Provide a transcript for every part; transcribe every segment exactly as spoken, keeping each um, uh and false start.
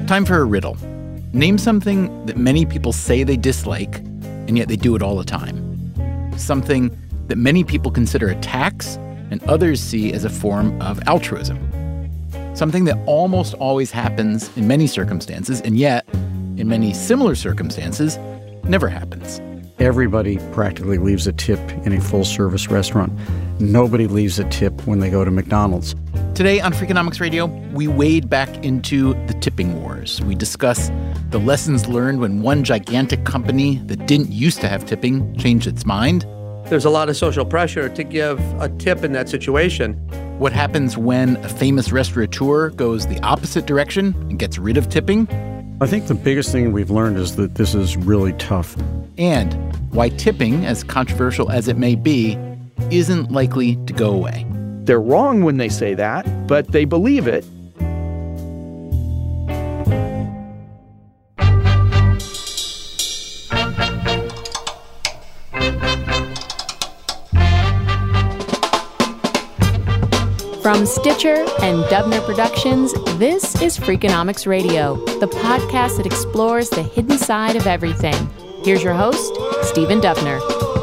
Time for a riddle. Name something that many people say they dislike, and yet they do it all the time. Something that many people consider a tax and others see as a form of altruism. Something that almost always happens in many circumstances, and yet, in many similar circumstances, never happens. Everybody practically leaves a tip in a full-service restaurant. Nobody leaves a tip when they go to McDonald's. Today on Freakonomics Radio, we wade back into the tipping wars. We discuss the lessons learned when one gigantic company that didn't used to have tipping changed its mind. There's a lot of social pressure to give a tip in that situation. What happens when a famous restaurateur goes the opposite direction and gets rid of tipping? I think the biggest thing we've learned is that this is really tough. And why tipping, as controversial as it may be, isn't likely to go away. They're wrong when they say that, but they believe it. From Stitcher and Dubner Productions, this is Freakonomics Radio, the podcast that explores the hidden side of everything. Here's your host, Stephen Dubner.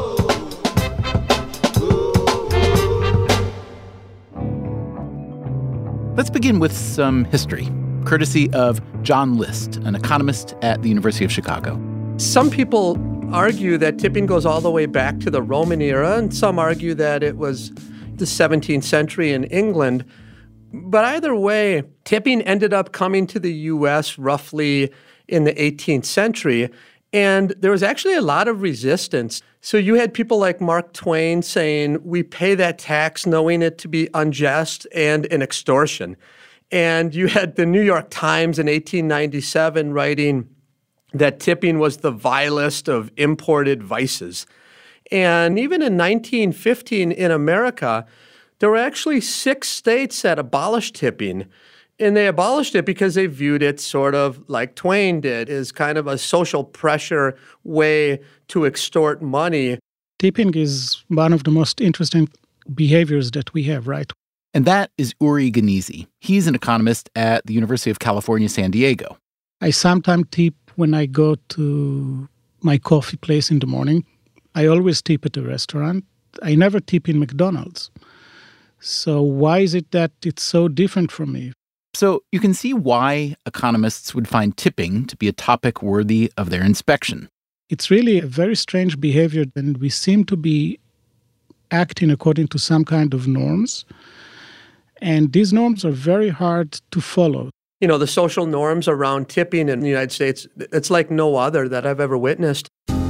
Let's begin with some history, courtesy of John List, an economist at the University of Chicago. Some people argue that tipping goes all the way back to the Roman era, and some argue that it was the seventeenth century in England. But either way, tipping ended up coming to the U S roughly in the eighteenth century, and there was actually a lot of resistance. So you had people like Mark Twain saying, we pay that tax knowing it to be unjust and an extortion. And you had the New York Times in eighteen ninety-seven writing that tipping was the vilest of imported vices. And even in nineteen fifteen in America, there were actually six states that abolished tipping. And they abolished it because they viewed it sort of like Twain did, as kind of a social pressure way to extort money. Tipping is one of the most interesting behaviors that we have, right? And that is Uri Gneezy. He's an economist at the University of California, San Diego. I sometimes tip when I go to my coffee place in the morning. I always tip at a restaurant. I never tip in McDonald's. So why is it that it's so different from me? So you can see why economists would find tipping to be a topic worthy of their inspection. It's really a very strange behavior, and we seem to be acting according to some kind of norms. And these norms are very hard to follow. You know, the social norms around tipping in the United States, it's like no other that I've ever witnessed.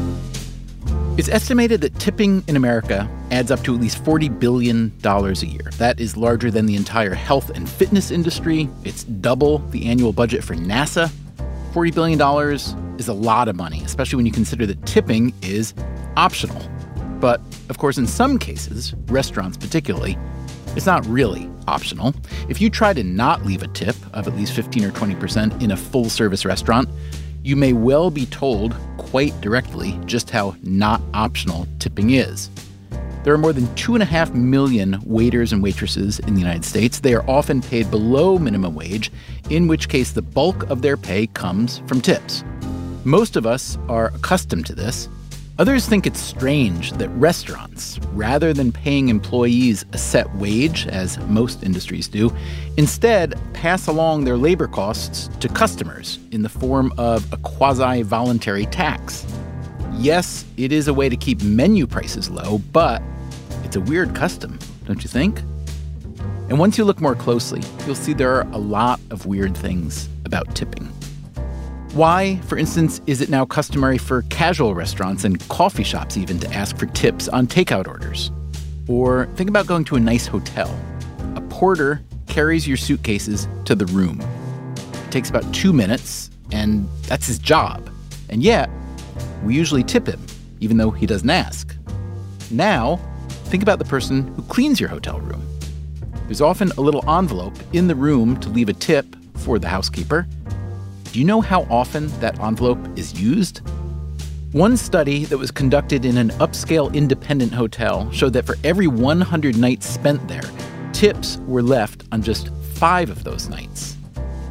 It's estimated that tipping in America adds up to at least forty billion dollars a year. That is larger than the entire health and fitness industry. It's double the annual budget for NASA. forty billion dollars is a lot of money, especially when you consider that tipping is optional. But, of course, in some cases, restaurants particularly, it's not really optional. If you try to not leave a tip of at least fifteen or twenty percent in a full-service restaurant, you may well be told quite directly just how not optional tipping is. There are more than two and a half million waiters and waitresses in the United States. They are often paid below minimum wage, in which case the bulk of their pay comes from tips. Most of us are accustomed to this. Others think it's strange that restaurants, rather than paying employees a set wage, as most industries do, instead pass along their labor costs to customers in the form of a quasi-voluntary tax. Yes, it is a way to keep menu prices low, but it's a weird custom, don't you think? And once you look more closely, you'll see there are a lot of weird things about tipping. Why, for instance, is it now customary for casual restaurants and coffee shops even to ask for tips on takeout orders? Or think about going to a nice hotel. A porter carries your suitcases to the room. It takes about two minutes, and that's his job. And yet, we usually tip him, even though he doesn't ask. Now, think about the person who cleans your hotel room. There's often a little envelope in the room to leave a tip for the housekeeper. Do you know how often that envelope is used? One study that was conducted in an upscale independent hotel showed that for every one hundred nights spent there, tips were left on just five of those nights.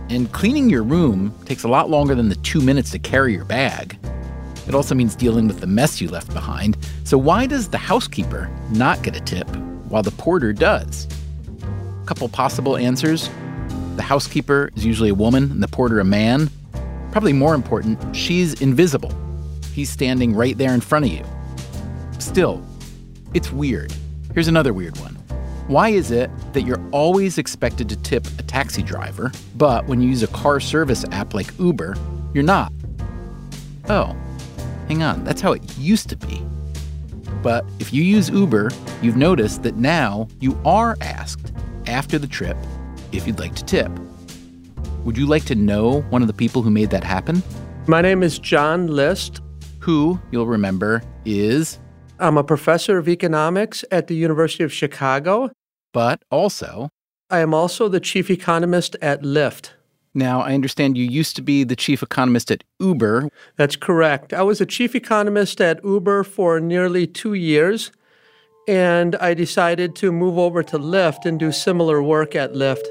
And cleaning your room takes a lot longer than the two minutes to carry your bag. It also means dealing with the mess you left behind. So why does the housekeeper not get a tip while the porter does? A couple possible answers. The housekeeper is usually a woman and the porter a man. Probably more important, she's invisible. He's standing right there in front of you. Still, it's weird. Here's another weird one. Why is it that you're always expected to tip a taxi driver, but when you use a car service app like Uber, you're not? Oh, hang on, that's how it used to be. But if you use Uber, you've noticed that now you are asked after the trip if you'd like to tip. Would you like to know one of the people who made that happen? My name is John List. Who, you'll remember, is... I'm a professor of economics at the University of Chicago. But also... I am also the chief economist at Lyft. Now, I understand you used to be the chief economist at Uber. That's correct. I was a chief economist at Uber for nearly two years, and I decided to move over to Lyft and do similar work at Lyft.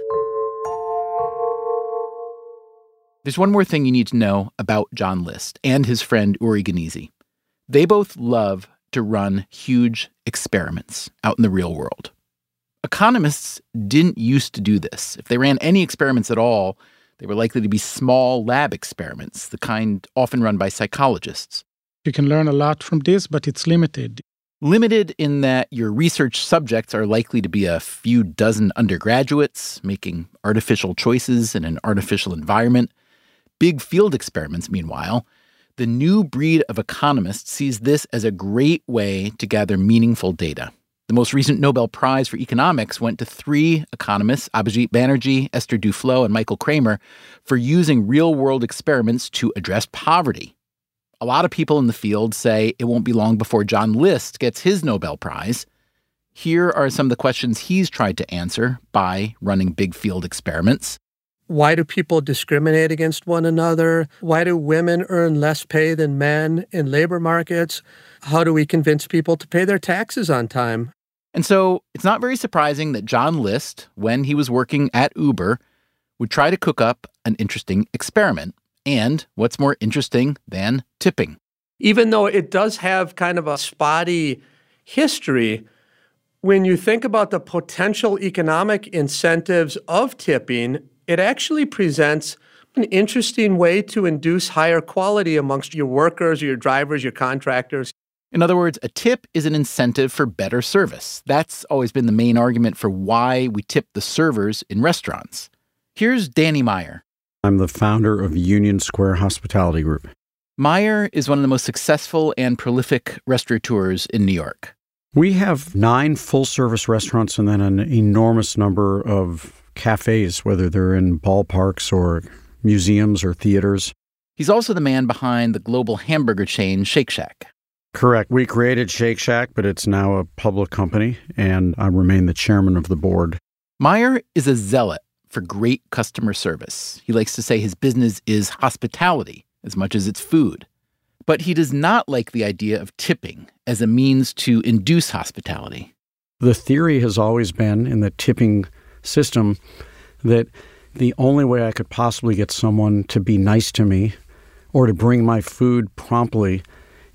There's one more thing you need to know about John List and his friend Uri Gneezy. They both love to run huge experiments out in the real world. Economists didn't used to do this. If they ran any experiments at all, they were likely to be small lab experiments, the kind often run by psychologists. You can learn a lot from this, but it's limited. Limited in that your research subjects are likely to be a few dozen undergraduates making artificial choices in an artificial environment. Big field experiments, meanwhile, the new breed of economists sees this as a great way to gather meaningful data. The most recent Nobel Prize for economics went to three economists, Abhijit Banerjee, Esther Duflo, and Michael Kramer, for using real-world experiments to address poverty. A lot of people in the field say it won't be long before John List gets his Nobel Prize. Here are some of the questions he's tried to answer by running big field experiments. Why do people discriminate against one another? Why do women earn less pay than men in labor markets? How do we convince people to pay their taxes on time? And so it's not very surprising that John List, when he was working at Uber, would try to cook up an interesting experiment. And what's more interesting than tipping? Even though it does have kind of a spotty history, when you think about the potential economic incentives of tipping, it actually presents an interesting way to induce higher quality amongst your workers, your drivers, your contractors. In other words, a tip is an incentive for better service. That's always been the main argument for why we tip the servers in restaurants. Here's Danny Meyer. I'm the founder of Union Square Hospitality Group. Meyer is one of the most successful and prolific restaurateurs in New York. We have nine full-service restaurants and then an enormous number of cafes, whether they're in ballparks or museums or theaters. He's also the man behind the global hamburger chain Shake Shack. Correct. We created Shake Shack, but it's now a public company, and I remain the chairman of the board. Meyer is a zealot for great customer service. He likes to say his business is hospitality as much as it's food. But he does not like the idea of tipping as a means to induce hospitality. The theory has always been in the tipping system that the only way I could possibly get someone to be nice to me or to bring my food promptly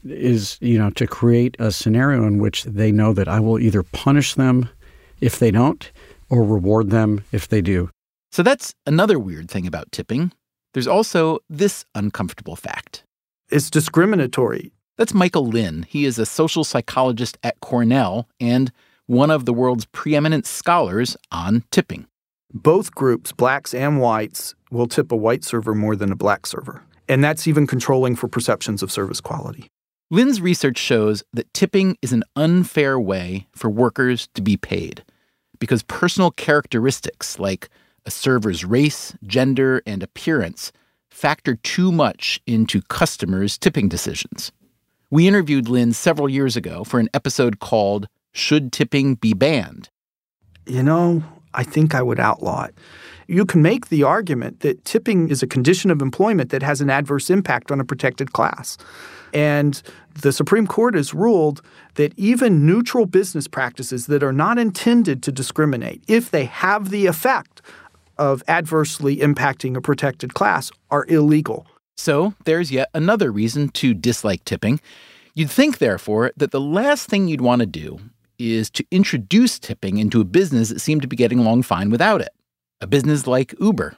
is, you know, to create a scenario in which they know that I will either punish them if they don't or reward them if they do. So that's another weird thing about tipping. There's also this uncomfortable fact. It's discriminatory. That's Michael Lynn. He is a social psychologist at Cornell and one of the world's preeminent scholars on tipping. Both groups, blacks and whites, will tip a white server more than a black server. And that's even controlling for perceptions of service quality. Lynn's research shows that tipping is an unfair way for workers to be paid because personal characteristics like a server's race, gender, and appearance factor too much into customers' tipping decisions. We interviewed Lynn several years ago for an episode called Should Tipping Be Banned? You know, I think I would outlaw it. You can make the argument that tipping is a condition of employment that has an adverse impact on a protected class. And the Supreme Court has ruled that even neutral business practices that are not intended to discriminate, if they have the effect of adversely impacting a protected class are illegal. So there's yet another reason to dislike tipping. You'd think, therefore, that the last thing you'd want to do is to introduce tipping into a business that seemed to be getting along fine without it, a business like Uber.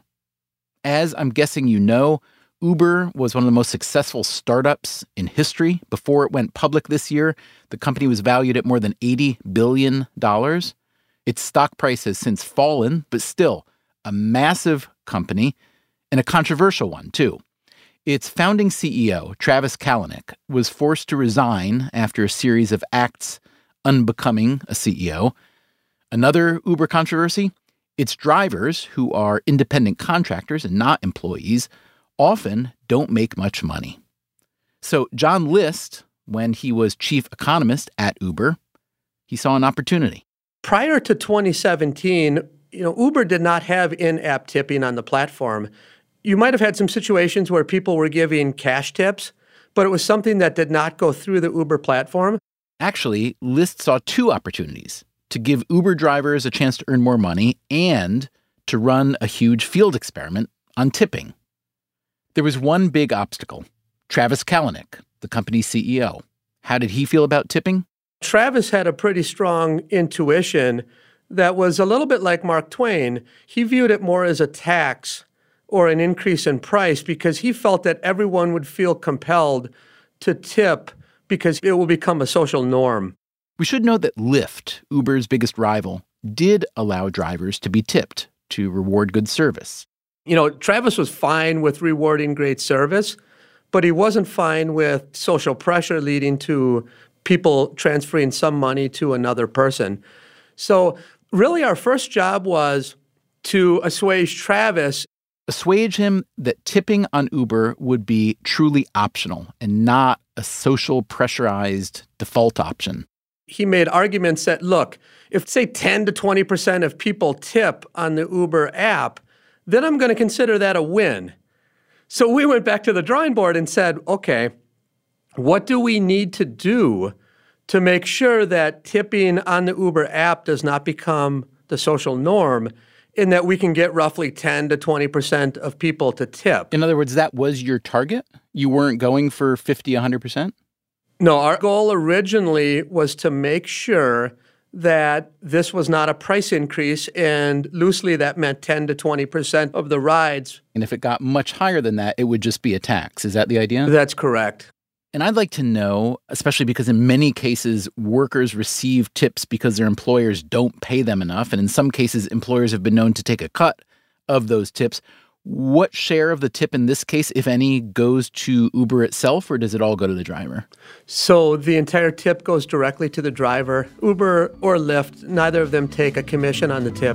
As I'm guessing you know, Uber was one of the most successful startups in history. Before it went public this year, the company was valued at more than eighty billion dollars. Its stock price has since fallen, but still a massive company and a controversial one, too. Its founding C E O, Travis Kalanick, was forced to resign after a series of acts unbecoming a C E O. Another Uber controversy, its drivers, who are independent contractors and not employees, often don't make much money. So John List, when he was chief economist at Uber, he saw an opportunity. Prior to twenty seventeen, you know, Uber did not have in-app tipping on the platform. You might have had some situations where people were giving cash tips, but it was something that did not go through the Uber platform. Actually, List saw two opportunities: to give Uber drivers a chance to earn more money and to run a huge field experiment on tipping. There was one big obstacle: Travis Kalanick, the company's C E O. How did he feel about tipping? Travis had a pretty strong intuition that was a little bit like Mark Twain. He viewed it more as a tax or an increase in price because he felt that everyone would feel compelled to tip because it will become a social norm. We should note that Lyft, Uber's biggest rival, did allow drivers to be tipped to reward good service. You know, Travis was fine with rewarding great service, but he wasn't fine with social pressure leading to people transferring some money to another person. So really our first job was to assuage Travis. Assuage him that tipping on Uber would be truly optional and not a social pressurized default option. He made arguments that, look, if say ten to twenty percent of people tip on the Uber app, then I'm going to consider that a win. So we went back to the drawing board and said, okay, what do we need to do to make sure that tipping on the Uber app does not become the social norm, in that we can get roughly ten to twenty percent of people to tip? In other words, that was your target? You weren't going for fifty, one hundred percent? No, our goal originally was to make sure that this was not a price increase, and loosely that meant ten to twenty percent of the rides. And if it got much higher than that, it would just be a tax. Is that the idea? That's correct. And I'd like to know, especially because in many cases, workers receive tips because their employers don't pay them enough. And in some cases, employers have been known to take a cut of those tips. What share of the tip in this case, if any, goes to Uber itself, or does it all go to the driver? So the entire tip goes directly to the driver. Uber or Lyft, neither of them take a commission on the tip.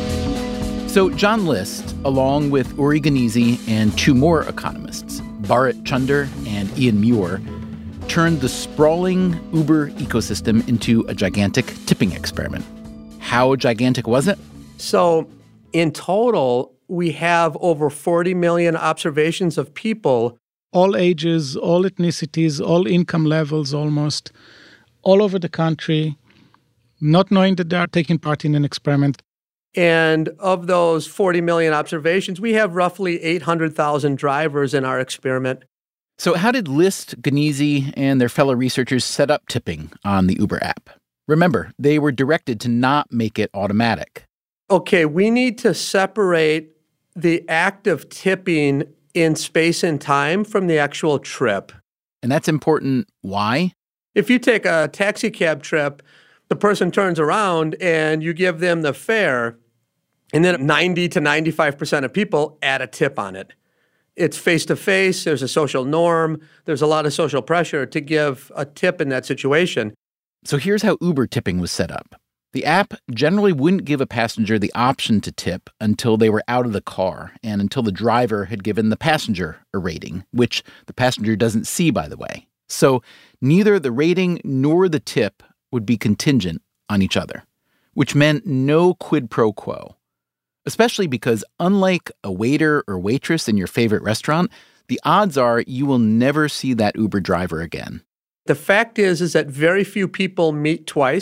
So John List, along with Uri Gneezy and two more economists, Bharat Chunder and Ian Muir, turned the sprawling Uber ecosystem into a gigantic tipping experiment. How gigantic was it? So in total, we have over forty million observations of people. All ages, all ethnicities, all income levels almost, all over the country, not knowing that they are taking part in an experiment. And of those forty million observations, we have roughly eight hundred thousand drivers in our experiment. So how did List, Gneezy, and their fellow researchers set up tipping on the Uber app? Remember, they were directed to not make it automatic. Okay, we need to separate the act of tipping in space and time from the actual trip. And that's important. Why? If you take a taxi cab trip, the person turns around and you give them the fare, and then ninety to ninety-five percent of people add a tip on it. It's face-to-face, there's a social norm, there's a lot of social pressure to give a tip in that situation. So here's how Uber tipping was set up. The app generally wouldn't give a passenger the option to tip until they were out of the car and until the driver had given the passenger a rating, which the passenger doesn't see, by the way. So neither the rating nor the tip would be contingent on each other, which meant no quid pro quo, especially because unlike a waiter or waitress in your favorite restaurant, the odds are you will never see that Uber driver again. The fact is, is that very few people meet twice.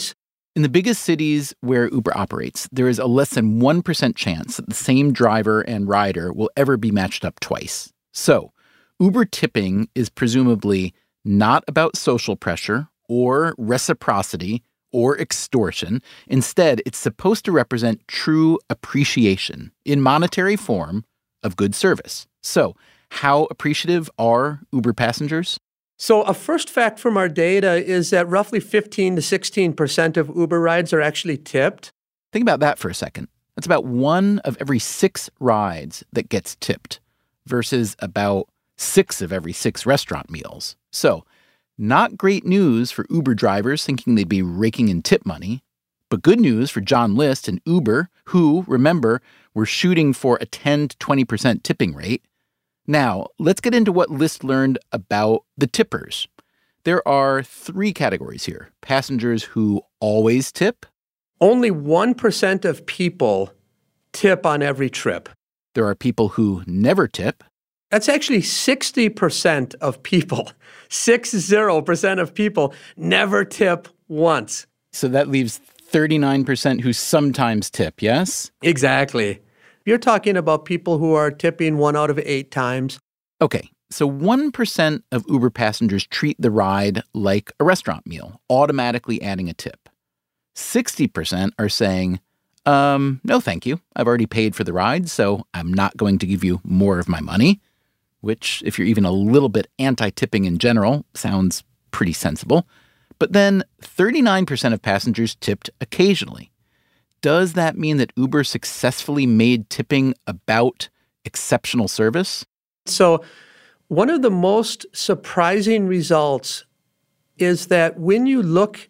In the biggest cities where Uber operates, there is a less than one percent chance that the same driver and rider will ever be matched up twice. So, Uber tipping is presumably not about social pressure or reciprocity or extortion. Instead, it's supposed to represent true appreciation in monetary form of good service. So, how appreciative are Uber passengers? So a first fact from our data is that roughly fifteen to sixteen percent of Uber rides are actually tipped. Think about that for a second. That's about one of every six rides that gets tipped versus about six of every six restaurant meals. So, not great news for Uber drivers thinking they'd be raking in tip money, but good news for John List and Uber, who, remember, were shooting for a ten to twenty percent tipping rate. Now, let's get into what List learned about the tippers. There are three categories here. Passengers who always tip. Only one percent of people tip on every trip. There are people who never tip. That's actually sixty percent of people. sixty percent of people never tip once. So that leaves thirty-nine percent who sometimes tip, yes? Exactly. You're talking about people who are tipping one out of eight times. Okay, so one percent of Uber passengers treat the ride like a restaurant meal, automatically adding a tip. sixty percent are saying, um, no thank you. I've already paid for the ride, so I'm not going to give you more of my money, which, if you're even a little bit anti-tipping in general, sounds pretty sensible. But then thirty-nine percent of passengers tipped occasionally. Does that mean that Uber successfully made tipping about exceptional service? So one of the most surprising results is that when you look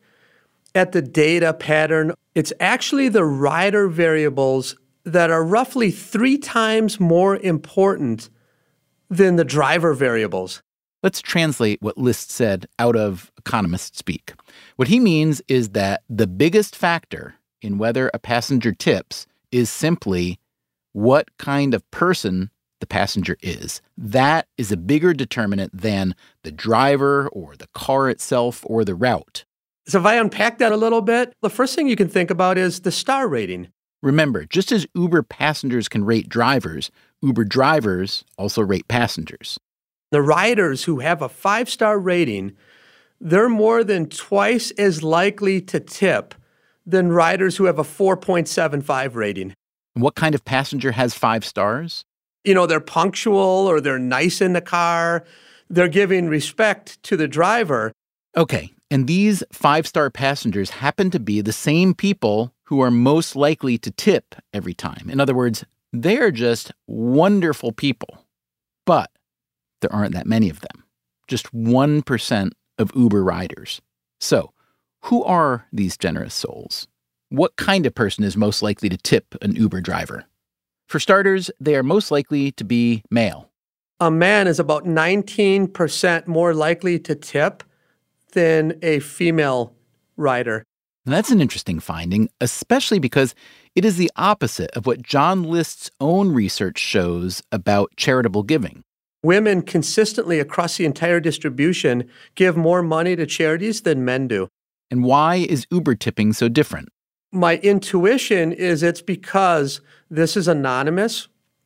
at the data pattern, it's actually the rider variables that are roughly three times more important than the driver variables. Let's translate what List said out of economist speak. What he means is that the biggest factor in whether a passenger tips is simply what kind of person the passenger is. That is a bigger determinant than the driver or the car itself or the route. So if I unpack that a little bit, the first thing you can think about is the star rating. Remember, just as Uber passengers can rate drivers, Uber drivers also rate passengers. The riders who have a five-star rating, they're more than twice as likely to tip than riders who have a four point seven five rating. And what kind of passenger has five stars? You know, they're punctual or they're nice in the car. They're giving respect to the driver. Okay, and these five-star passengers happen to be the same people who are most likely to tip every time. In other words, they're just wonderful people. But there aren't that many of them. Just one percent of Uber riders. So, who are these generous souls? What kind of person is most likely to tip an Uber driver? For starters, they are most likely to be male. A man is about nineteen percent more likely to tip than a female rider. And that's an interesting finding, especially because it is the opposite of what John List's own research shows about charitable giving. Women consistently across the entire distribution give more money to charities than men do. And why is Uber tipping so different? My intuition is it's because this is anonymous.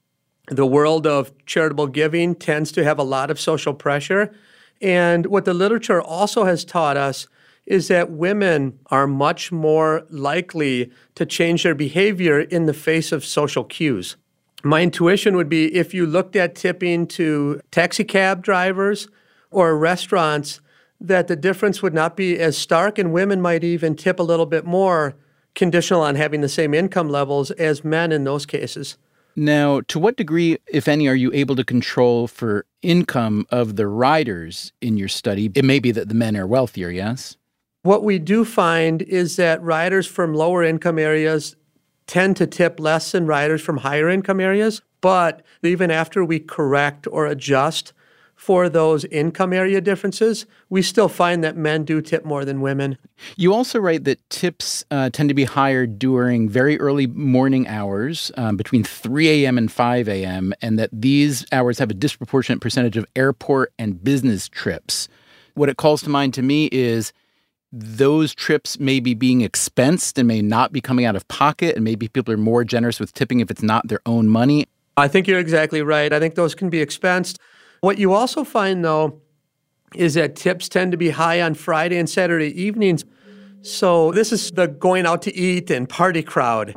The world of charitable giving tends to have a lot of social pressure. And what the literature also has taught us is that women are much more likely to change their behavior in the face of social cues. My intuition would be if you looked at tipping to taxi cab drivers or restaurants, that the difference would not be as stark, and women might even tip a little bit more, conditional on having the same income levels as men in those cases. Now, to what degree, if any, are you able to control for income of the riders in your study? It may be that the men are wealthier, yes? What we do find is that riders from lower income areas tend to tip less than riders from higher income areas, but even after we correct or adjust for those income area differences, we still find that men do tip more than women. You also write that tips uh, tend to be higher during very early morning hours, um, between three a.m. and five a.m., and that these hours have a disproportionate percentage of airport and business trips. What it calls to mind to me is those trips may be being expensed and may not be coming out of pocket, and maybe people are more generous with tipping if it's not their own money? I think you're exactly right. I think those can be expensed. What you also find, though, is that tips tend to be high on Friday and Saturday evenings. So this is the going out to eat and party crowd.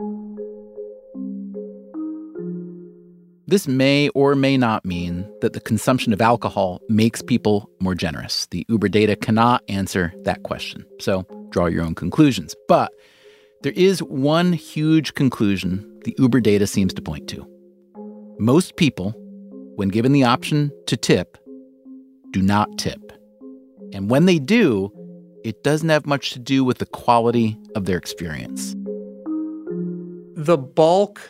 This may or may not mean that the consumption of alcohol makes people more generous. The Uber data cannot answer that question, so draw your own conclusions. But there is one huge conclusion the Uber data seems to point to. Most people, when given the option to tip, do not tip. And when they do, it doesn't have much to do with the quality of their experience. The bulk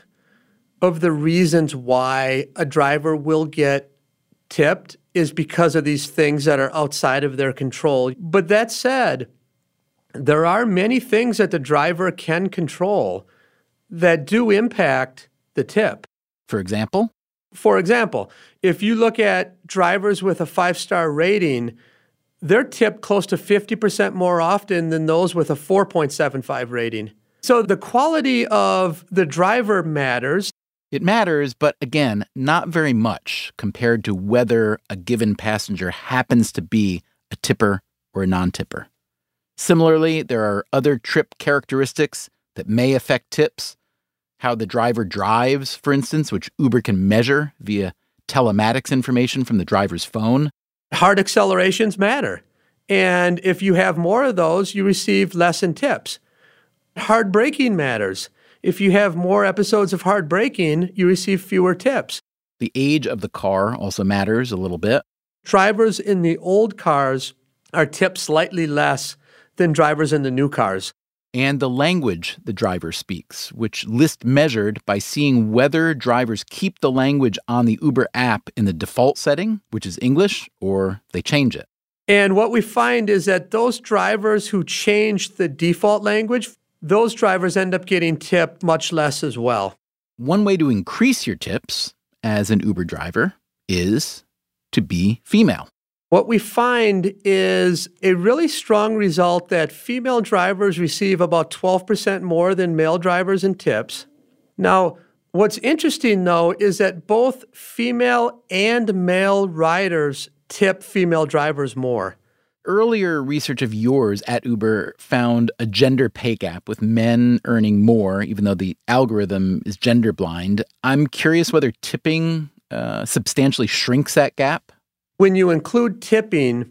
of the reasons why a driver will get tipped is because of these things that are outside of their control. But that said, there are many things that the driver can control that do impact the tip. For example? For example, if you look at drivers with a five-star rating, they're tipped close to fifty percent more often than those with a four point seven five rating. So the quality of the driver matters. It matters, but again, not very much compared to whether a given passenger happens to be a tipper or a non-tipper. Similarly, there are other trip characteristics that may affect tips. How the driver drives, for instance, which Uber can measure via telematics information from the driver's phone. Hard accelerations matter. And if you have more of those, you receive less in tips. Hard braking matters. If you have more episodes of hard braking, you receive fewer tips. The age of the car also matters a little bit. Drivers in the old cars are tipped slightly less than drivers in the new cars. And the language the driver speaks, which Lyst measured by seeing whether drivers keep the language on the Uber app in the default setting, which is English, or they change it. And what we find is that those drivers who change the default language, those drivers end up getting tipped much less as well. One way to increase your tips as an Uber driver is to be female. What we find is a really strong result that female drivers receive about twelve percent more than male drivers in tips. Now, what's interesting, though, is that both female and male riders tip female drivers more. Earlier research of yours at Uber found a gender pay gap with men earning more, even though the algorithm is gender blind. I'm curious whether tipping uh, substantially shrinks that gap. When you include tipping,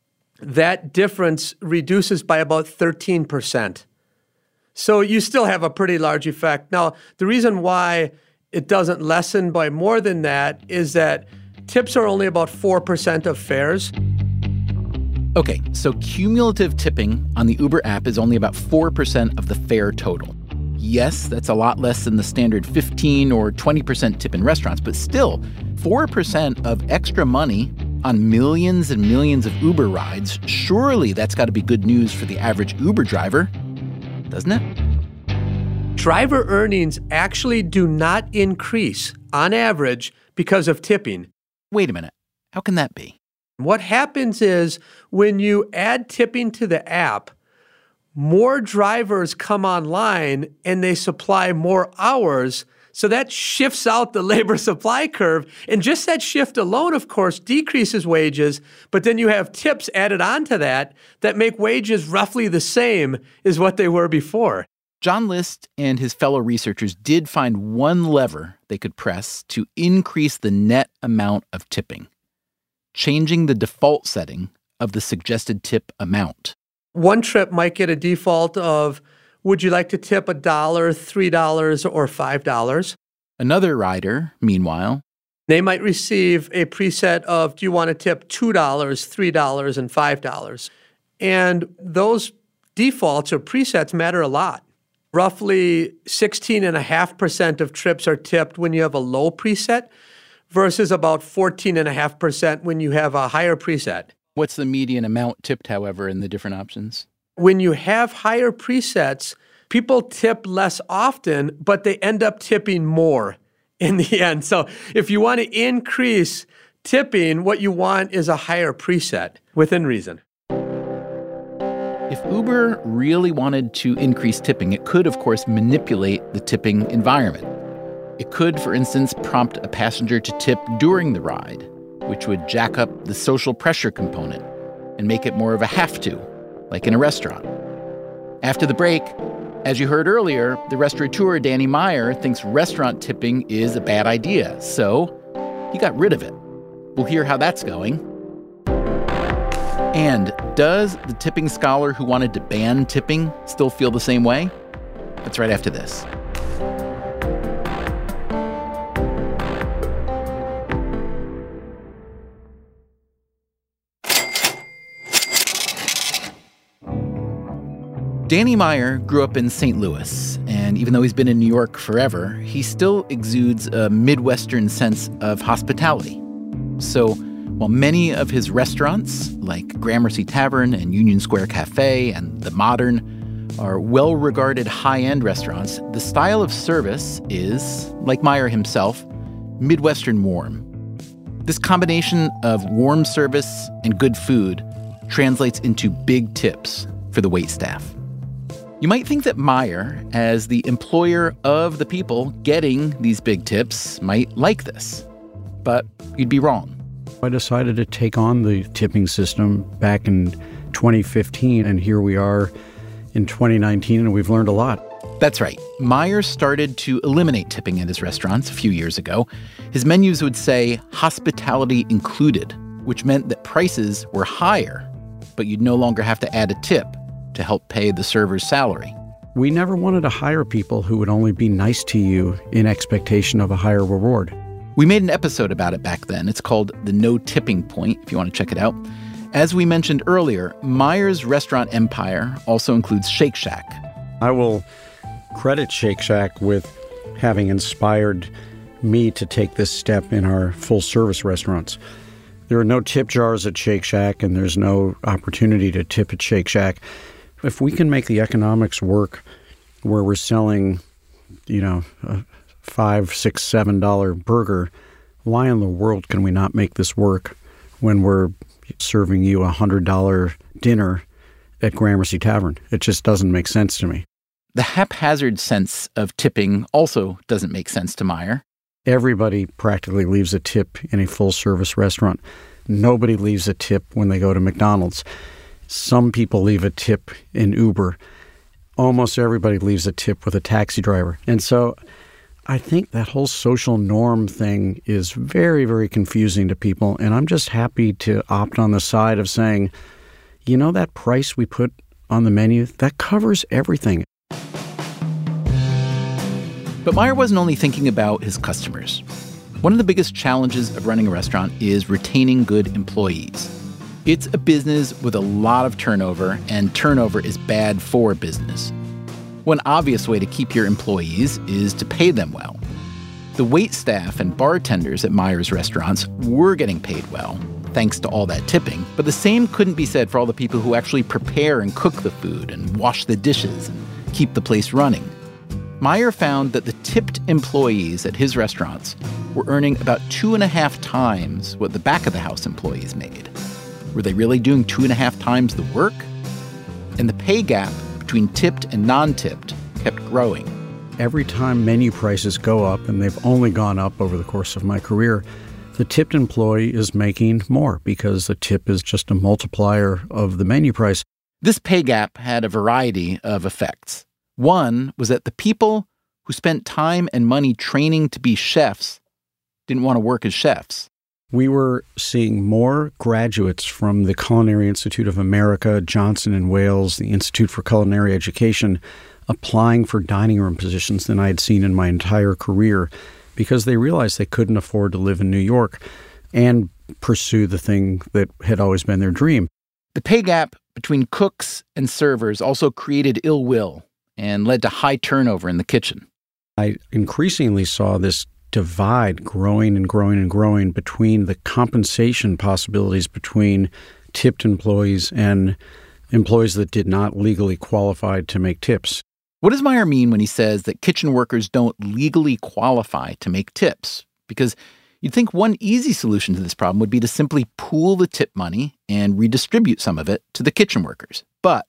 that difference reduces by about thirteen percent. So you still have a pretty large effect. Now, the reason why it doesn't lessen by more than that is that tips are only about four percent of fares. Okay, so cumulative tipping on the Uber app is only about four percent of the fare total. Yes, that's a lot less than the standard fifteen or twenty percent tip in restaurants, but still, four percent of extra money on millions and millions of Uber rides, surely that's got to be good news for the average Uber driver, doesn't it? Driver earnings actually do not increase, on average, because of tipping. Wait a minute. How can that be? What happens is when you add tipping to the app, more drivers come online and they supply more hours. So that shifts out the labor supply curve. And just that shift alone, of course, decreases wages. But then you have tips added onto that that make wages roughly the same as what they were before. John Lyst and his fellow researchers did find one lever they could press to increase the net amount of tipping: changing the default setting of the suggested tip amount. One trip might get a default of, would you like to tip a dollar, three dollars, or five dollars? Another rider, meanwhile, they might receive a preset of, do you want to tip two dollars, three dollars, and five dollars? And those defaults or presets matter a lot. Roughly sixteen point five percent of trips are tipped when you have a low preset versus about fourteen point five percent when you have a higher preset. What's the median amount tipped, however, in the different options? When you have higher presets, people tip less often, but they end up tipping more in the end. So if you want to increase tipping, what you want is a higher preset within reason. if Uber really wanted to increase tipping, it could, of course, manipulate the tipping environment. It could, for instance, prompt a passenger to tip during the ride, which would jack up the social pressure component and make it more of a have to, like in a restaurant. After the break, as you heard earlier, the restaurateur Danny Meyer thinks restaurant tipping is a bad idea, so he got rid of it. We'll hear how that's going. And does the tipping scholar who wanted to ban tipping still feel the same way? That's right after this. Danny Meyer grew up in Saint Louis, and even though he's been in New York forever, he still exudes a Midwestern sense of hospitality. So while many of his restaurants, like Gramercy Tavern and Union Square Cafe and The Modern, are well-regarded high-end restaurants, the style of service is, like Meyer himself, Midwestern warm. This combination of warm service and good food translates into big tips for the waitstaff. You might think that Meyer, as the employer of the people getting these big tips, might like this. But you'd be wrong. I decided to take on the tipping system back in twenty fifteen, and here we are in twenty nineteen, and we've learned a lot. That's right. Meyer started to eliminate tipping at his restaurants a few years ago. His menus would say hospitality included, which meant that prices were higher, but you'd no longer have to add a tip to help pay the server's salary. We never wanted to hire people who would only be nice to you in expectation of a higher reward. We made an episode about it back then. It's called The No Tipping Point, if you want to check it out. As we mentioned earlier, Meyer's restaurant empire also includes Shake Shack. I will credit Shake Shack with having inspired me to take this step in our full-service restaurants. There are no tip jars at Shake Shack, and there's no opportunity to tip at Shake Shack. If we can make the economics work where we're selling, you know, a five, six, seven dollar burger, why in the world can we not make this work when we're serving you a hundred dollar dinner at Gramercy Tavern? It just doesn't make sense to me. The haphazard sense of tipping also doesn't make sense to Meyer. Everybody practically leaves a tip in a full-service restaurant. Nobody leaves a tip when they go to McDonald's. Some people leave a tip in Uber. Almost everybody leaves a tip with a taxi driver. And so I think that whole social norm thing is very, very confusing to people. And I'm just happy to opt on the side of saying, you know, that price we put on the menu, that covers everything. But Meyer wasn't only thinking about his customers. One of the biggest challenges of running a restaurant is retaining good employees. It's a business with a lot of turnover, and turnover is bad for business. One obvious way to keep your employees is to pay them well. The waitstaff and bartenders at Meyer's restaurants were getting paid well, thanks to all that tipping, but the same couldn't be said for all the people who actually prepare and cook the food and wash the dishes and keep the place running. Meyer found that the tipped employees at his restaurants were earning about two and a half times what the back-of-the-house employees made. Were they really doing two and a half times the work? And the pay gap between tipped and non-tipped kept growing. Every time menu prices go up, and they've only gone up over the course of my career, the tipped employee is making more because the tip is just a multiplier of the menu price. This pay gap had a variety of effects. One was that the people who spent time and money training to be chefs didn't want to work as chefs. We were seeing more graduates from the Culinary Institute of America, Johnson and Wales, the Institute for Culinary Education, applying for dining room positions than I had seen in my entire career because they realized they couldn't afford to live in New York and pursue the thing that had always been their dream. The pay gap between cooks and servers also created ill will and led to high turnover in the kitchen. I increasingly saw this divide growing and growing and growing between the compensation possibilities between tipped employees and employees that did not legally qualify to make tips. What does Meyer mean when he says that kitchen workers don't legally qualify to make tips? Because you'd think one easy solution to this problem would be to simply pool the tip money and redistribute some of it to the kitchen workers. But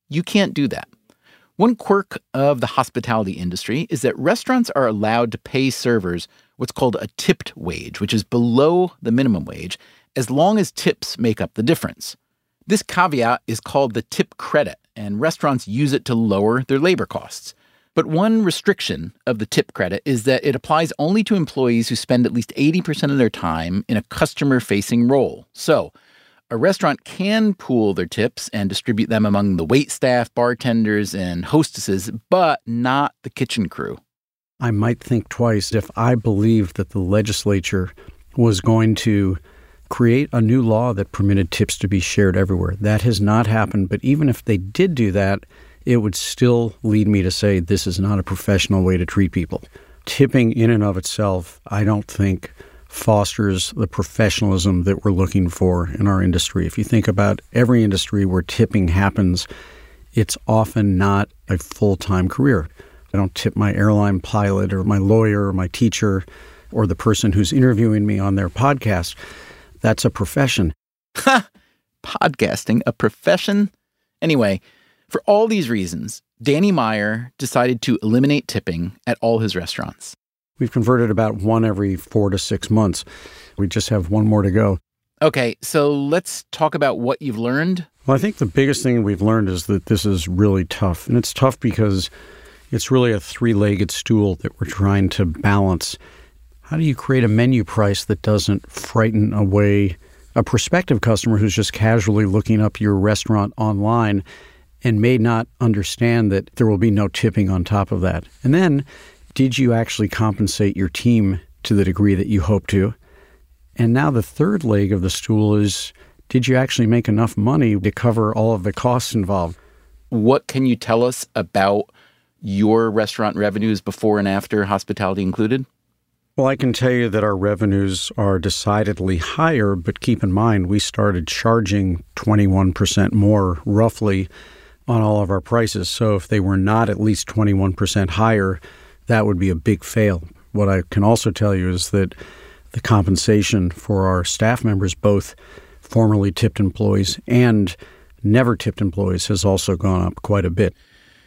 You can't do that. One quirk of the hospitality industry is that restaurants are allowed to pay servers what's called a tipped wage, which is below the minimum wage, as long as tips make up the difference. This caveat is called the tip credit, and restaurants use it to lower their labor costs. But one restriction of the tip credit is that it applies only to employees who spend at least eighty percent of their time in a customer-facing role. So, a restaurant can pool their tips and distribute them among the waitstaff, bartenders, and hostesses, but not the kitchen crew. I might think twice if I believed that the legislature was going to create a new law that permitted tips to be shared everywhere. That has not happened, but even if they did do that, it would still lead me to say this is not a professional way to treat people. Tipping in and of itself, I don't think fosters the professionalism that we're looking for in our industry. If you think about every industry where tipping happens, it's often not a full-time career. I don't tip my airline pilot or my lawyer or my teacher or the person who's interviewing me on their podcast. That's a profession. Ha! Podcasting, a profession? Anyway, for all these reasons, Danny Meyer decided to eliminate tipping at all his restaurants. We've converted about one every four to six months. We just have one more to go. Okay, so let's talk about what you've learned. Well, I think the biggest thing we've learned is that this is really tough. And it's tough because it's really a three-legged stool that we're trying to balance. How do you create a menu price that doesn't frighten away a prospective customer who's just casually looking up your restaurant online and may not understand that there will be no tipping on top of that? And then, did you actually compensate your team to the degree that you hope to? And now the third leg of the stool is, did you actually make enough money to cover all of the costs involved? What can you tell us about your restaurant revenues before and after Hospitality Included? Well, I can tell you that our revenues are decidedly higher, but keep in mind, we started charging twenty-one percent more, roughly, on all of our prices. So if they were not at least twenty-one percent higher, that would be a big fail. What I can also tell you is that the compensation for our staff members, both formerly tipped employees and never tipped employees, has also gone up quite a bit.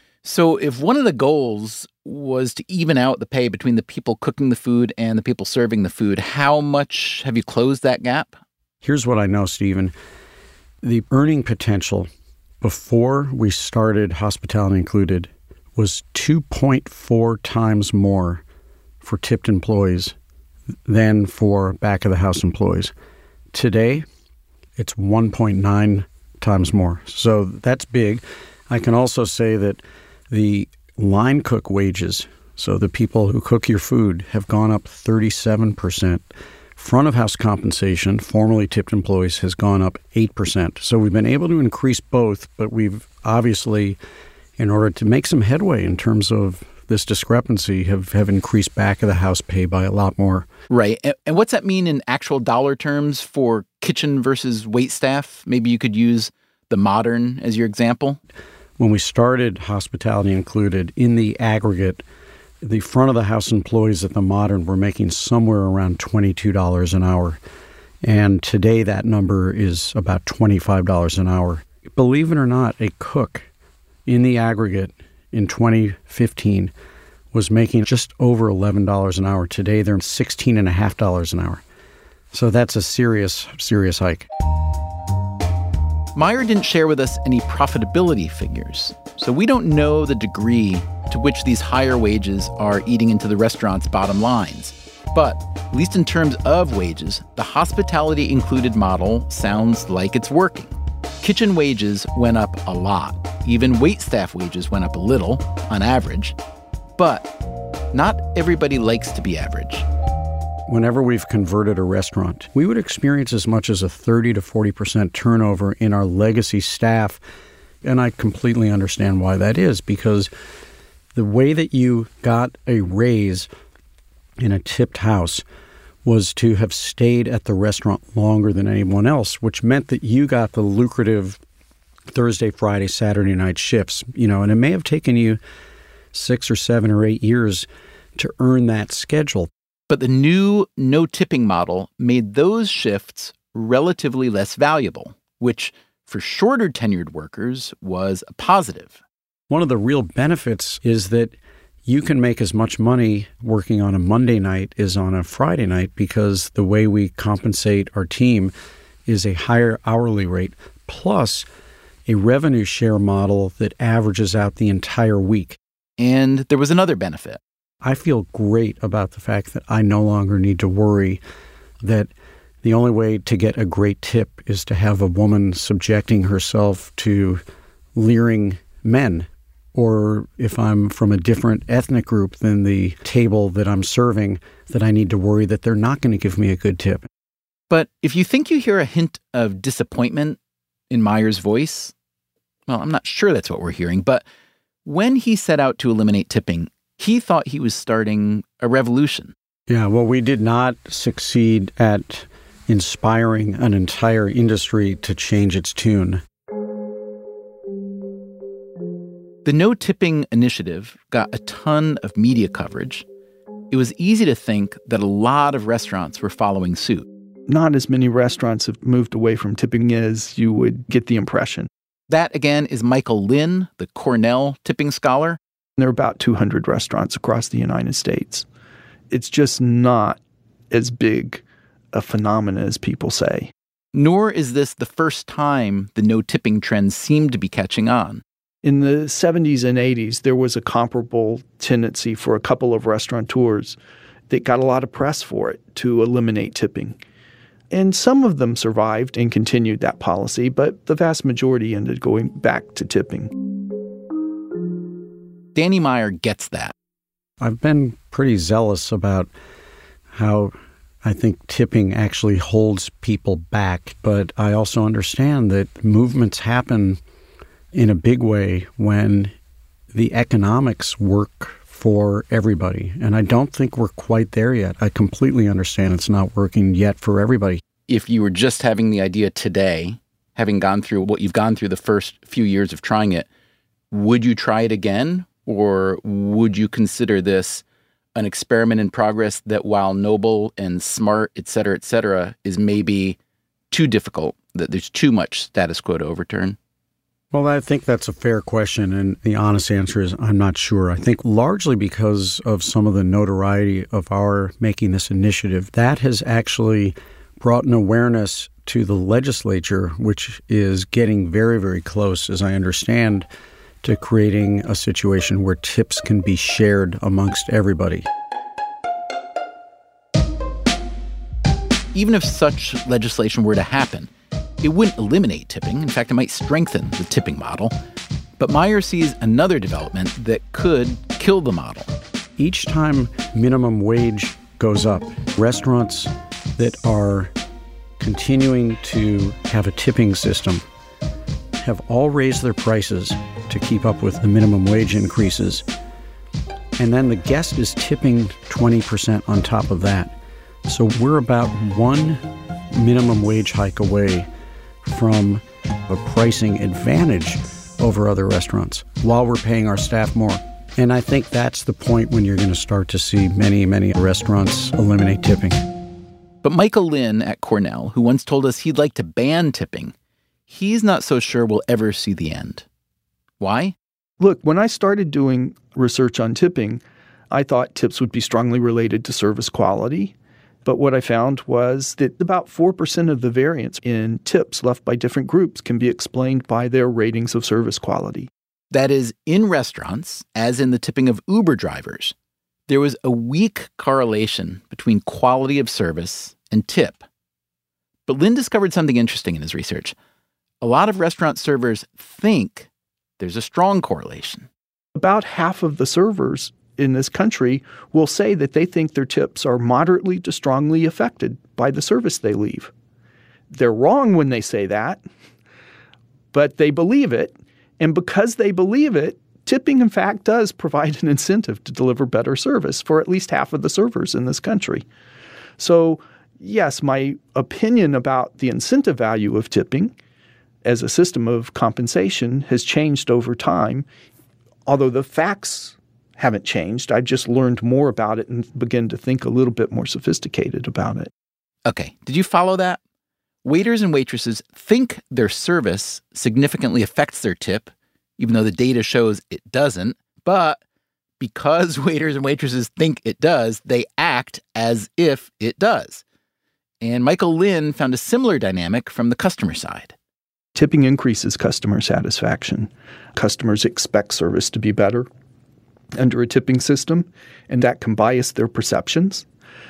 So if one of the goals was to even out the pay between the people cooking the food and the people serving the food, how much have you closed that gap? Here's what I know, Stephen. The earning potential before we started Hospitality Included was two point four times more for tipped employees than for back-of-the-house employees. Today, it's one point nine times more. So that's big. I can also say that the line cook wages, so the people who cook your food, have gone up thirty-seven percent. Front-of-house compensation, formerly tipped employees, has gone up eight percent. So we've been able to increase both, but we've obviously, in order to make some headway in terms of this discrepancy, have, have increased back-of-the-house pay by a lot more. Right. And, and what's that mean in actual dollar terms for kitchen versus wait staff? Maybe you could use the Modern as your example. When we started Hospitality Included, in the aggregate, the front-of-the-house employees at the Modern were making somewhere around twenty-two dollars an hour. And today that number is about twenty-five dollars an hour. Believe it or not, a cook in the aggregate in twenty fifteen was making just over eleven dollars an hour. Today they're sixteen point five dollars an hour. So that's a serious, serious hike. Meyer didn't share with us any profitability figures, so we don't know the degree to which these higher wages are eating into the restaurant's bottom lines. But, at least in terms of wages, the Hospitality Included model sounds like it's working. Kitchen wages went up a lot. Even waitstaff wages went up a little, on average. But not everybody likes to be average. Whenever we've converted a restaurant, we would experience as much as a thirty to forty percent turnover in our legacy staff. And I completely understand why that is, because the way that you got a raise in a tipped house was to have stayed at the restaurant longer than anyone else, which meant that you got the lucrative Thursday, Friday, Saturday night shifts, you know, and it may have taken you six or seven or eight years to earn that schedule. But the new no tipping model made those shifts relatively less valuable, which for shorter tenured workers was a positive. One of the real benefits is that you can make as much money working on a Monday night as on a Friday night because the way we compensate our team is a higher hourly rate plus a revenue share model that averages out the entire week. And there was another benefit. I feel great about the fact that I no longer need to worry that the only way to get a great tip is to have a woman subjecting herself to leering men, or if I'm from a different ethnic group than the table that I'm serving, that I need to worry that they're not going to give me a good tip. But if you think you hear a hint of disappointment in Meyer's voice, well, I'm not sure that's what we're hearing, but when he set out to eliminate tipping, he thought he was starting a revolution. Yeah, well, we did not succeed at inspiring an entire industry to change its tune. The No Tipping initiative got a ton of media coverage. It was easy to think that a lot of restaurants were following suit. Not as many restaurants have moved away from tipping as you would get the impression. That, again, is Michael Lynn, the Cornell tipping scholar. There are about two hundred restaurants across the United States. It's just not as big a phenomenon as people say. Nor is this the first time the no tipping trend seemed to be catching on. In the seventies and eighties, there was a comparable tendency for a couple of restaurateurs that got a lot of press for it to eliminate tipping. And some of them survived and continued that policy, but the vast majority ended going back to tipping. Danny Meyer gets that. I've been pretty zealous about how I think tipping actually holds people back, but I also understand that movements happen in a big way when the economics work for everybody. And I don't think we're quite there yet. I completely understand it's not working yet for everybody. If you were just having the idea today, having gone through what you've gone through the first few years of trying it, would you try it again? Or would you consider this an experiment in progress that, while noble and smart, et cetera, et cetera, is maybe too difficult, that there's too much status quo to overturn? Well, I think that's a fair question, and the honest answer is I'm not sure. I think largely because of some of the notoriety of our making this initiative, that has actually brought an awareness to the legislature, which is getting very, very close, as I understand, to creating a situation where tips can be shared amongst everybody. Even if such legislation were to happen, it wouldn't eliminate tipping. In fact, it might strengthen the tipping model. But Meyer sees another development that could kill the model. Each time minimum wage goes up, restaurants that are continuing to have a tipping system have all raised their prices to keep up with the minimum wage increases. And then the guest is tipping twenty percent on top of that. So we're about one minimum wage hike away from a pricing advantage over other restaurants while we're paying our staff more. And I think that's the point when you're going to start to see many, many restaurants eliminate tipping. But Michael Lynn at Cornell, who once told us he'd like to ban tipping, he's not so sure we'll ever see the end. Why? Look, when I started doing research on tipping, I thought tips would be strongly related to service quality. But what I found was that about four percent of the variance in tips left by different groups can be explained by their ratings of service quality. That is, in restaurants, as in the tipping of Uber drivers, there was a weak correlation between quality of service and tip. But Lynn discovered something interesting in his research. A lot of restaurant servers think there's a strong correlation. About half of the servers in this country will say that they think their tips are moderately to strongly affected by the service they leave. They're wrong when they say that, but they believe it. And because they believe it, tipping, in fact, does provide an incentive to deliver better service for at least half of the servers in this country. So, yes, my opinion about the incentive value of tipping as a system of compensation has changed over time, although the facts haven't changed. I've just learned more about it and begun to think a little bit more sophisticated about it. Okay, did you follow that? Waiters and waitresses think their service significantly affects their tip, even though the data shows it doesn't. But because waiters and waitresses think it does, they act as if it does. And Michael Lynn found a similar dynamic from the customer side. Tipping increases customer satisfaction. Customers expect service to be better under a tipping system, and that can bias their perceptions.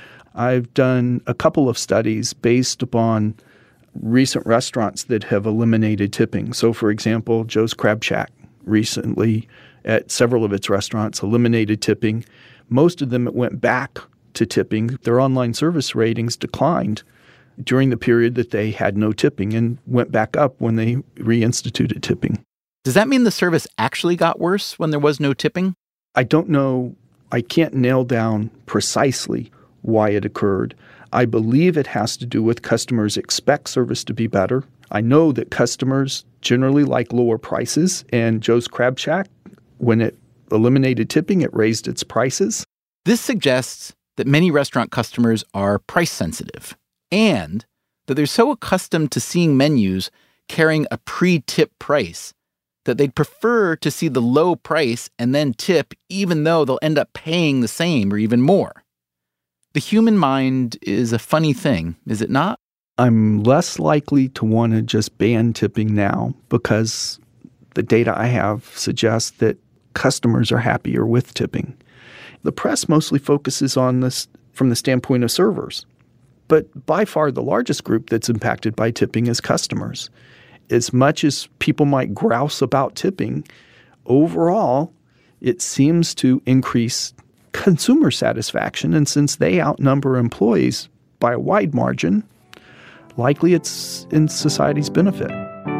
I've done a couple of studies based upon recent restaurants that have eliminated tipping. So, for example, Joe's Crab Shack recently at several of its restaurants eliminated tipping. Most of them it went back to tipping. Their online service ratings declined during the period that they had no tipping and went back up when they reinstituted tipping. Does that mean the service actually got worse when there was no tipping? I don't know. I can't nail down precisely why it occurred. I believe it has to do with customers expect service to be better. I know that customers generally like lower prices, and Joe's Crab Shack, when it eliminated tipping, it raised its prices. This suggests that many restaurant customers are price sensitive, and that they're so accustomed to seeing menus carrying a pre-tip price that they'd prefer to see the low price and then tip, even though they'll end up paying the same or even more. The human mind is a funny thing, is it not? I'm less likely to want to just ban tipping now because the data I have suggests that customers are happier with tipping. The press mostly focuses on this from the standpoint of servers. But by far the largest group that's impacted by tipping is customers. As much as people might grouse about tipping, overall, it seems to increase consumer satisfaction. And since they outnumber employees by a wide margin, likely it's in society's benefit.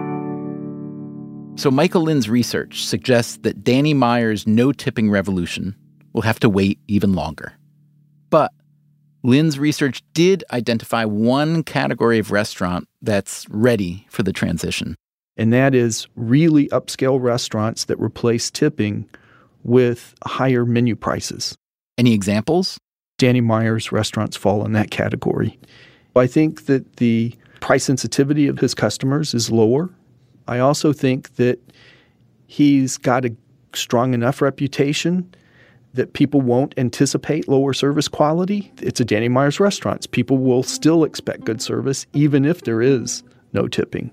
So Michael Lynn's research suggests that Danny Meyer's no-tipping revolution will have to wait even longer. But Lynn's research did identify one category of restaurant that's ready for the transition. And that is really upscale restaurants that replace tipping with higher menu prices. Any examples? Danny Meyer's restaurants fall in that category. I think that the price sensitivity of his customers is lower. I also think that he's got a strong enough reputation that people won't anticipate lower service quality. It's a Danny Meyer's restaurants. People will still expect good service, even if there is no tipping.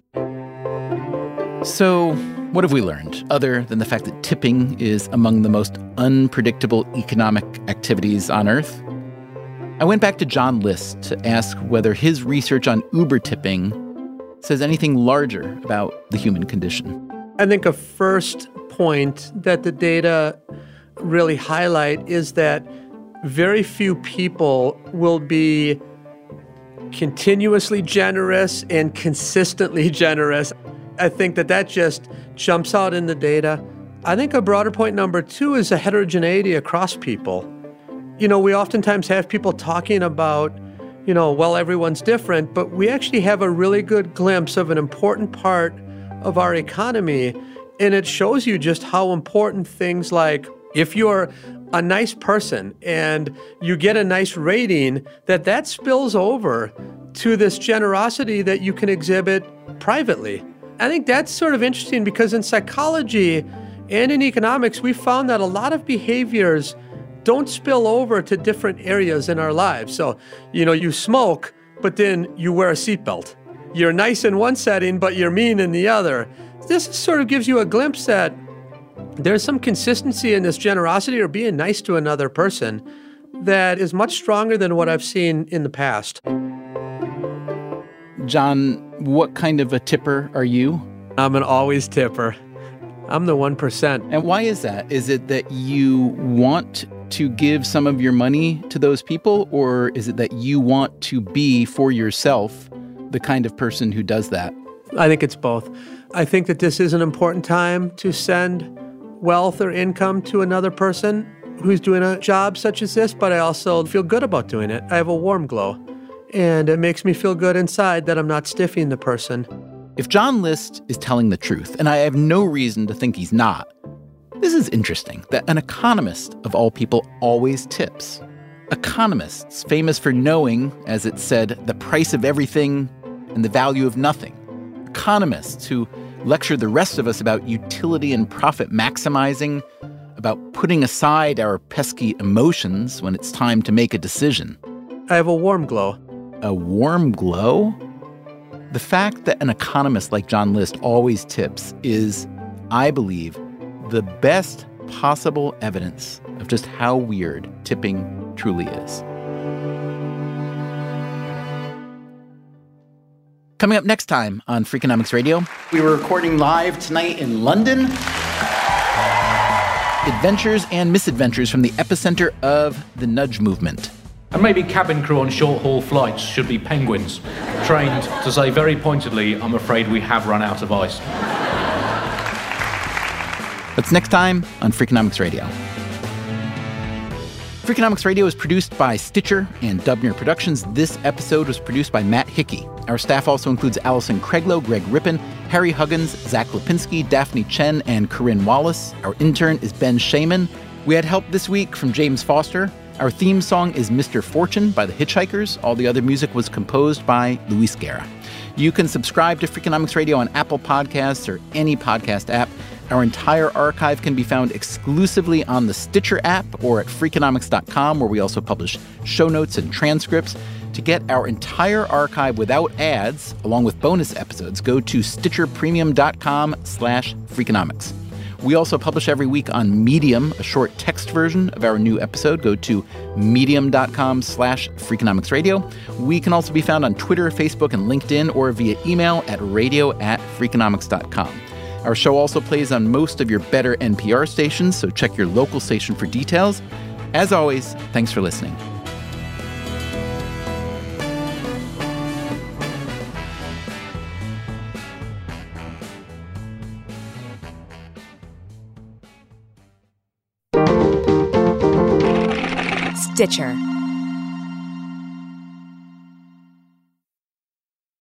So what have we learned, other than the fact that tipping is among the most unpredictable economic activities on Earth? I went back to John List to ask whether his research on Uber tipping says anything larger about the human condition. I think a first point that the data really highlight is that very few people will be continuously generous and consistently generous. I think that that just jumps out in the data. I think a broader point number two is a heterogeneity across people. You know, we oftentimes have people talking about, you know, well, everyone's different, but we actually have a really good glimpse of an important part of our economy. And it shows you just how important things like if you're a nice person and you get a nice rating, that that spills over to this generosity that you can exhibit privately. I think that's sort of interesting because in psychology and in economics, we found that a lot of behaviors don't spill over to different areas in our lives. So, you know, you smoke, but then you wear a seatbelt. You're nice in one setting, but you're mean in the other. This sort of gives you a glimpse that there's some consistency in this generosity or being nice to another person that is much stronger than what I've seen in the past. John, what kind of a tipper are you? I'm an always tipper. I'm the one percent. And why is that? Is it that you want to give some of your money to those people, or is it that you want to be for yourself the kind of person who does that? I think it's both. I think that this is an important time to send wealth or income to another person who's doing a job such as this, but I also feel good about doing it. I have a warm glow, and it makes me feel good inside that I'm not stiffing the person. If John List is telling the truth, and I have no reason to think he's not, this is interesting that an economist, of all people, always tips. Economists, famous for knowing, as it said, the price of everything and the value of nothing. Economists who lecture the rest of us about utility and profit maximizing, about putting aside our pesky emotions when it's time to make a decision. I have a warm glow. A warm glow? The fact that an economist like John List always tips is, I believe, the best possible evidence of just how weird tipping truly is. Coming up next time on Freakonomics Radio, we were recording live tonight in London. Adventures and misadventures from the epicenter of the nudge movement. And maybe cabin crew on short-haul flights should be penguins, trained to say very pointedly, I'm afraid we have run out of ice. That's next time on Freakonomics Radio. Freakonomics Radio is produced by Stitcher and Dubner Productions. This episode was produced by Matt Hickey. Our staff also includes Allison Craiglow, Greg Rippin, Harry Huggins, Zach Lipinski, Daphne Chen, and Corinne Wallace. Our intern is Ben Shaman. We had help this week from James Foster. Our theme song is Mister Fortune by the Hitchhikers. All the other music was composed by Luis Guerra. You can subscribe to Freakonomics Radio on Apple Podcasts or any podcast app. Our entire archive can be found exclusively on the Stitcher app or at Freakonomics dot com, where we also publish show notes and transcripts. To get our entire archive without ads, along with bonus episodes, go to stitcherpremium.com slash Freakonomics. We also publish every week on Medium, a short text version of our new episode. Go to medium.com slash Freakonomics Radio. We can also be found on Twitter, Facebook, and LinkedIn, or via email at radio at Freakonomics dot com. Our show also plays on most of your better N P R stations, so check your local station for details. As always, thanks for listening. Stitcher.